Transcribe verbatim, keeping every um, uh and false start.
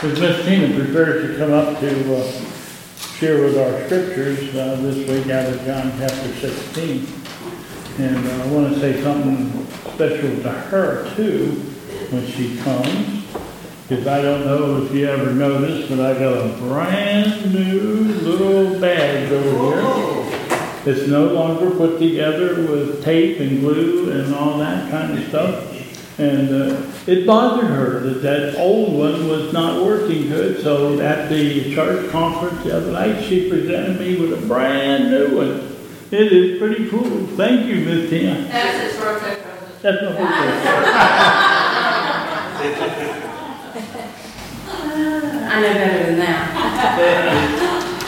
As Miss Tina prepares to come up to uh, share with our scriptures uh, this week out of John chapter sixteen. And uh, I want to say something special to her too when she comes. Because I don't know if you ever noticed, but I got a brand new little bag over here. It's no longer put together with tape and glue and all that kind of stuff. And uh, it bothered her that that old one was not working good. So at the church conference the other night, she presented me with a brand new one. It is pretty cool. Thank you, Miss Tina. That's his birthday present. That's my birthday. I know better than that.